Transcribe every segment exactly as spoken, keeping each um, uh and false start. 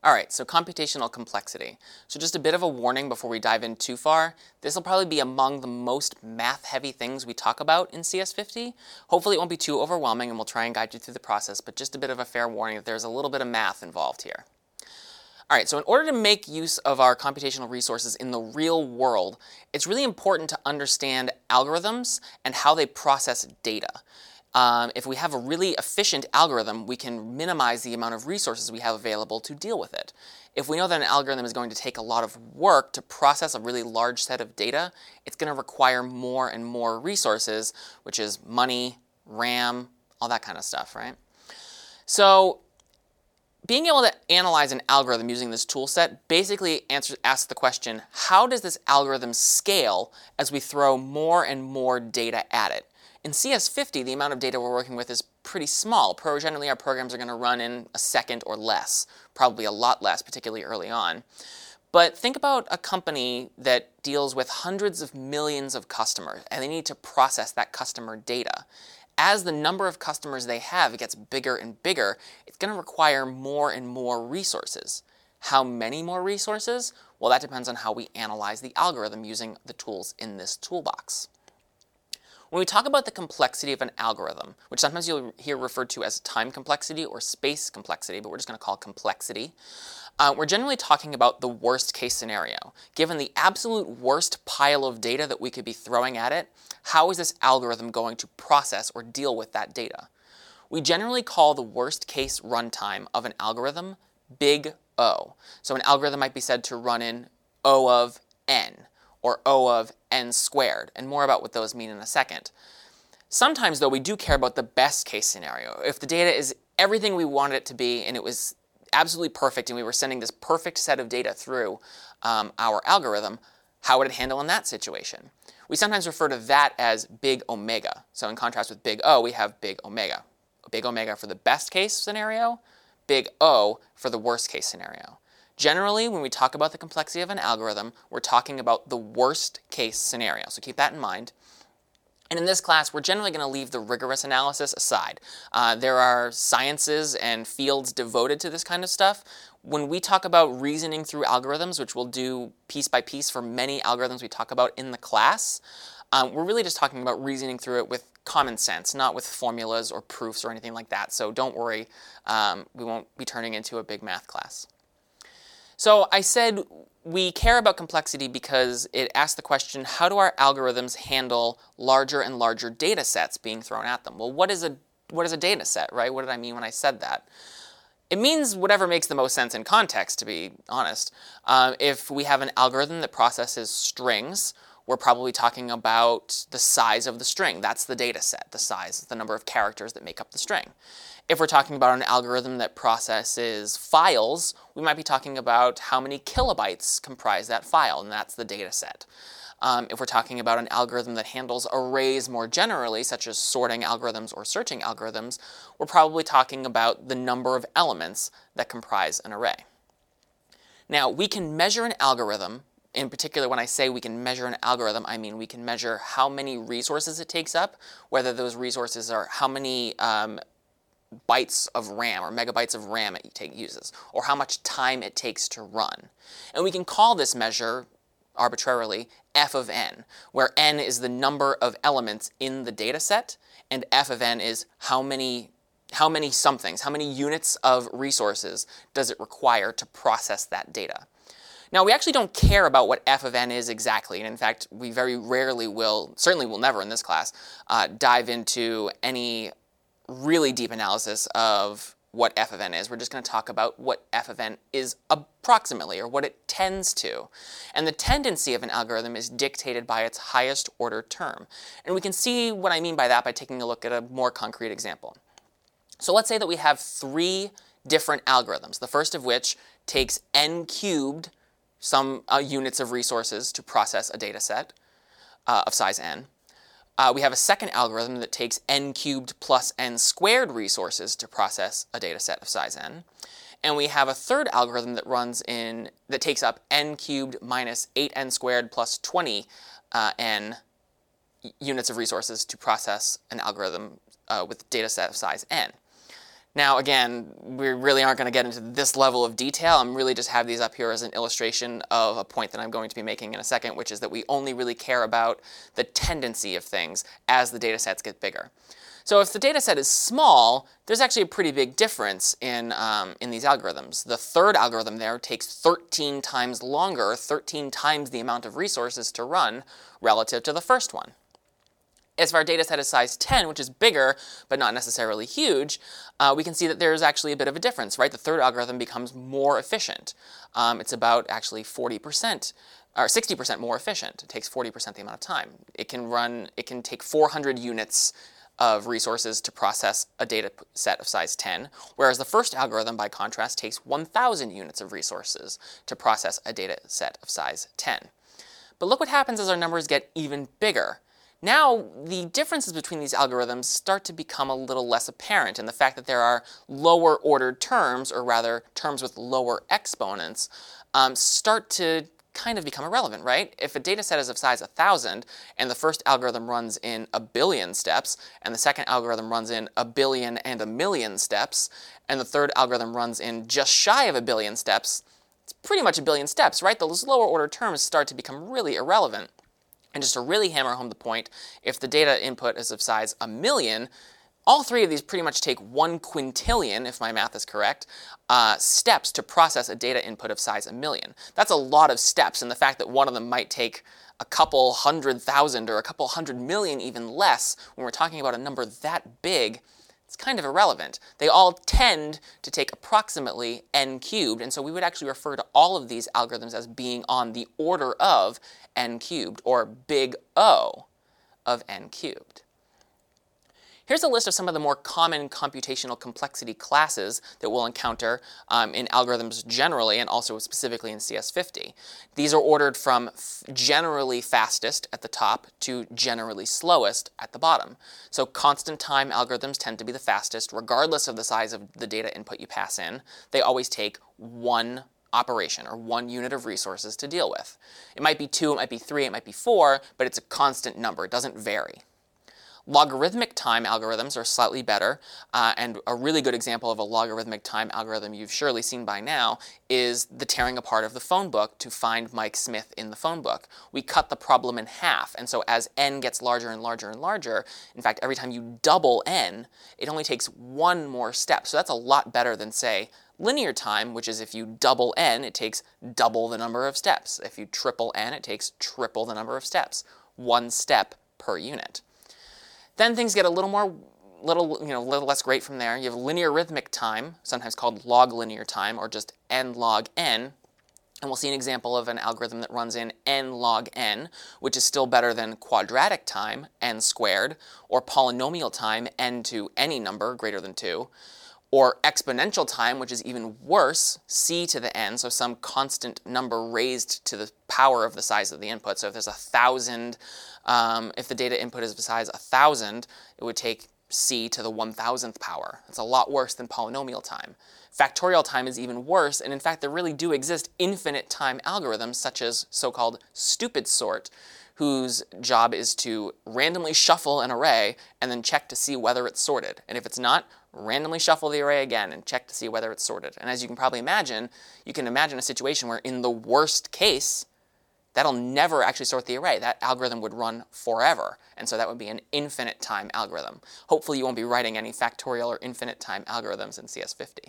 All right, so computational complexity. So just a bit of a warning before we dive in too far. This will probably be among the most math-heavy things we talk about in C S fifty. Hopefully it won't be too overwhelming and we'll try and guide you through the process, but just a bit of a fair warning that there's a little bit of math involved here. All right, so in order to make use of our computational resources in the real world, it's really important to understand algorithms and how they process data. Um, if we have a really efficient algorithm, we can minimize the amount of resources we have available to deal with it. If we know that an algorithm is going to take a lot of work to process a really large set of data, it's going to require more and more resources, which is money, RAM, all that kind of stuff, right? So being able to analyze an algorithm using this tool set basically answers, asks the question, how does this algorithm scale as we throw more and more data at it? In C S fifty, the amount of data we're working with is pretty small. Pro generally, our programs are going to run in a second or less, probably a lot less, particularly early on. But think about a company that deals with hundreds of millions of customers, and they need to process that customer data. As the number of customers they have gets bigger and bigger, it's going to require more and more resources. How many more resources? Well, that depends on how we analyze the algorithm using the tools in this toolbox. When we talk about the complexity of an algorithm, which sometimes you'll hear referred to as time complexity or space complexity, but we're just going to call it complexity, uh, we're generally talking about the worst case scenario. Given the absolute worst pile of data that we could be throwing at it, how is this algorithm going to process or deal with that data? We generally call the worst case runtime of an algorithm big O. So an algorithm might be said to run in O of n, or O of n squared, and more about what those mean in a second. Sometimes, though, we do care about the best case scenario. If the data is everything we wanted it to be and it was absolutely perfect and we were sending this perfect set of data through um, our algorithm, how would it handle in that situation? We sometimes refer to that as big omega. So in contrast with big O, we have big omega. Big omega for the best case scenario, big O for the worst case scenario. Generally, when we talk about the complexity of an algorithm, we're talking about the worst case scenario. So keep that in mind. And in this class, we're generally going to leave the rigorous analysis aside. Uh, there are sciences and fields devoted to this kind of stuff. When we talk about reasoning through algorithms, which we'll do piece by piece for many algorithms we talk about in the class, um, we're really just talking about reasoning through it with common sense, not with formulas or proofs or anything like that. So don't worry, um, we won't be turning into a big math class. So I said we care about complexity because it asks the question, how do our algorithms handle larger and larger data sets being thrown at them? Well, what is a, what is a data set, right? What did I mean when I said that? It means whatever makes the most sense in context, to be honest. Uh, if we have an algorithm that processes strings, we're probably talking about the size of the string. That's the data set, the size, the number of characters that make up the string. If we're talking about an algorithm that processes files, we might be talking about how many kilobytes comprise that file, and that's the data set. Um, if we're talking about an algorithm that handles arrays more generally, such as sorting algorithms or searching algorithms, we're probably talking about the number of elements that comprise an array. Now, we can measure an algorithm. In particular, when I say we can measure an algorithm, I mean we can measure how many resources it takes up, whether those resources are how many um, bytes of RAM or megabytes of RAM it take, uses, or how much time it takes to run. And we can call this measure, arbitrarily, f of n, where n is the number of elements in the data set, and f of n is how many, how many somethings, how many units of resources does it require to process that data. Now, we actually don't care about what f of n is exactly, and in fact, we very rarely will, certainly will never in this class, uh, dive into any really deep analysis of what f of n is. We're just going to talk about what f of n is approximately, or what it tends to. And the tendency of an algorithm is dictated by its highest order term. And we can see what I mean by that by taking a look at a more concrete example. So let's say that we have three different algorithms, the first of which takes n cubed, some uh, units of resources to process a data set uh, of size n. Uh, we have a second algorithm that takes n cubed plus n squared resources to process a data set of size n. And we have a third algorithm that runs in, that takes up n cubed minus eight n squared plus twenty uh, n units of resources to process an algorithm uh, with data set of size n. Now, again, we really aren't going to get into this level of detail. I'm really just have these up here as an illustration of a point that I'm going to be making in a second, which is that we only really care about the tendency of things as the data sets get bigger. So if the data set is small, there's actually a pretty big difference in, um, in these algorithms. The third algorithm there takes thirteen times longer, thirteen times the amount of resources to run relative to the first one. If our data set is size ten, which is bigger but not necessarily huge, uh, we can see that there's actually a bit of a difference, right? The third algorithm becomes more efficient. Um, it's about actually forty percent or sixty percent more efficient. It takes forty percent the amount of time. It can run, it can take four hundred units of resources to process a data set of size ten, whereas the first algorithm, by contrast, takes one thousand units of resources to process a data set of size ten. But look what happens as our numbers get even bigger. Now, the differences between these algorithms start to become a little less apparent, and the fact that there are lower ordered terms, or rather terms with lower exponents, um, start to kind of become irrelevant, right? If a data set is of size one thousand, and the first algorithm runs in a billion steps, and the second algorithm runs in a billion and a million steps, and the third algorithm runs in just shy of a billion steps, it's pretty much a billion steps, right? Those lower order terms start to become really irrelevant. And just to really hammer home the point, if the data input is of size a million, all three of these pretty much take one quintillion, if my math is correct, uh, steps to process a data input of size a million. That's a lot of steps, and the fact that one of them might take a couple hundred thousand or a couple hundred million even less, when we're talking about a number that big, it's kind of irrelevant. They all tend to take approximately n cubed, and so we would actually refer to all of these algorithms as being on the order of n cubed, or big O of n cubed. Here's a list of some of the more common computational complexity classes that we'll encounter um, in algorithms generally, and also specifically in C S fifty. These are ordered from generally fastest at the top to generally slowest at the bottom. So constant time algorithms tend to be the fastest, regardless of the size of the data input you pass in. They always take one operation, or one unit of resources to deal with. It might be two, it might be three, it might be four, but it's a constant number. It doesn't vary. Logarithmic time algorithms are slightly better, uh, and a really good example of a logarithmic time algorithm you've surely seen by now is the tearing apart of the phone book to find Mike Smith in the phone book. We cut the problem in half, and so as n gets larger and larger and larger, in fact, every time you double n, it only takes one more step. So that's a lot better than, say, linear time, which is if you double n, it takes double the number of steps. If you triple n, it takes triple the number of steps. One step per unit. Then things get a little more, little, you know, little less great from there. You have linear arithmetic time, sometimes called log linear time, or just n log n. And we'll see an example of an algorithm that runs in n log n, which is still better than quadratic time, n squared, or polynomial time, n to any number greater than two, or exponential time, which is even worse, c to the n, so some constant number raised to the power of the size of the input. So if there's a thousand, um, if the data input is of size a thousand, it would take c to the one thousandth power. That's a lot worse than polynomial time. Factorial time is even worse, and in fact there really do exist infinite time algorithms, such as so-called stupid sort, whose job is to randomly shuffle an array and then check to see whether it's sorted. And if it's not, randomly shuffle the array again and check to see whether it's sorted. And as you can probably imagine, you can imagine a situation where in the worst case, that'll never actually sort the array. That algorithm would run forever. And so that would be an infinite time algorithm. Hopefully you won't be writing any factorial or infinite time algorithms in C S fifty.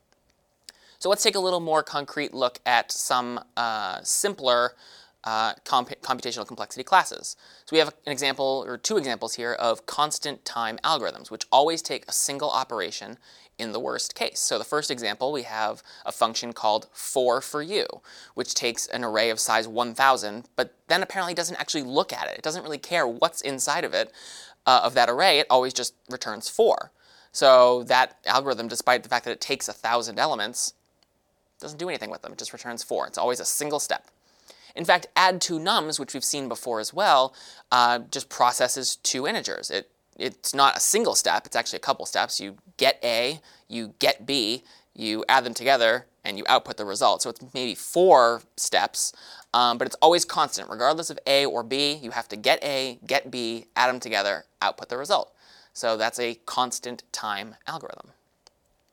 So let's take a little more concrete look at some uh, simpler Uh, comp computational complexity classes. So we have an example, or two examples here, of constant time algorithms, which always take a single operation in the worst case. So the first example, we have a function called for for you, which takes an array of size one thousand, but then apparently doesn't actually look at it. It doesn't really care what's inside of it, uh, of that array. It always just returns four. So that algorithm, despite the fact that it takes one thousand elements, doesn't do anything with them. It just returns four. It's always a single step. In fact, add two nums, which we've seen before as well, uh, just processes two integers. It, it's not a single step, it's actually a couple steps. You get A, you get B, you add them together, and you output the result. So it's maybe four steps, um, but it's always constant. Regardless of A or B, you have to get A, get B, add them together, output the result. So that's a constant time algorithm.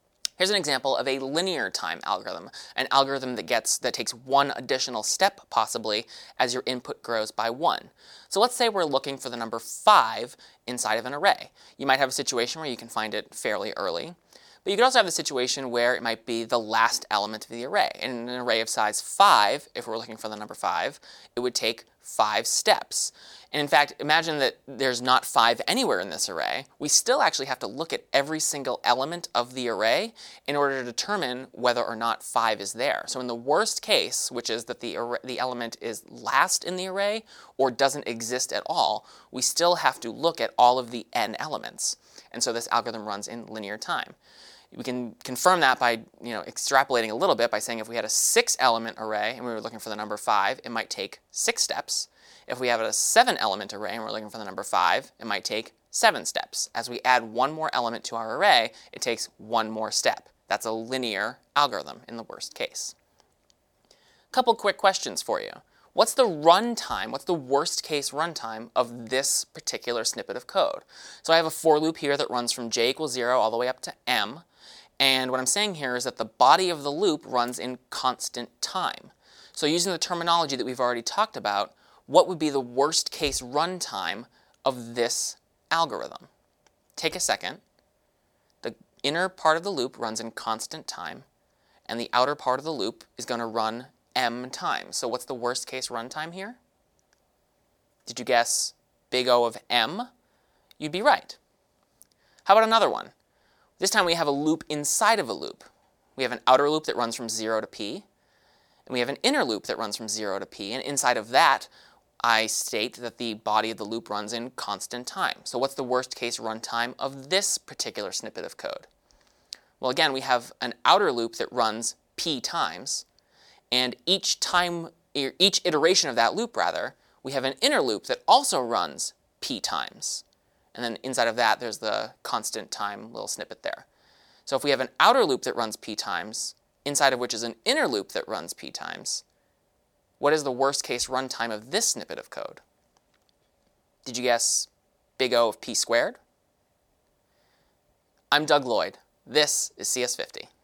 Here's an example of a linear time algorithm, an algorithm that gets that takes one additional step, possibly, as your input grows by one. So let's say we're looking for the number five inside of an array. You might have a situation where you can find it fairly early, but you could also have the situation where it might be the last element of the array. In an array of size five, if we're looking for the number five, it would take five steps. And in fact, imagine that there's not five anywhere in this array. We still actually have to look at every single element of the array in order to determine whether or not five is there. So in the worst case, which is that the, array, the element is last in the array or doesn't exist at all, we still have to look at all of the n elements. And so this algorithm runs in linear time. We can confirm that by you know, extrapolating a little bit by saying if we had a six element array and we were looking for the number five, it might take six steps. If we have a seven element array and we're looking for the number five, it might take seven steps. As we add one more element to our array, it takes one more step. That's a linear algorithm in the worst case. Couple quick questions for you. What's the runtime, what's the worst case runtime of this particular snippet of code? So I have a for loop here that runs from j equals zero all the way up to m. And what I'm saying here is that the body of the loop runs in constant time. So using the terminology that we've already talked about, what would be the worst case runtime of this algorithm? Take a second. The inner part of the loop runs in constant time, and the outer part of the loop is going to run m times. So what's the worst case runtime here? Did you guess big O of m? You'd be right. How about another one? This time we have a loop inside of a loop. We have an outer loop that runs from zero to p, and we have an inner loop that runs from zero to p, and inside of that, I state that the body of the loop runs in constant time. So what's the worst case runtime of this particular snippet of code? Well, again, we have an outer loop that runs p times, and each time, each iteration of that loop, rather, we have an inner loop that also runs p times. And then inside of that, there's the constant time little snippet there. So if we have an outer loop that runs p times, inside of which is an inner loop that runs p times, what is the worst case runtime of this snippet of code? Did you guess big O of p squared? I'm Doug Lloyd. This is C S fifty.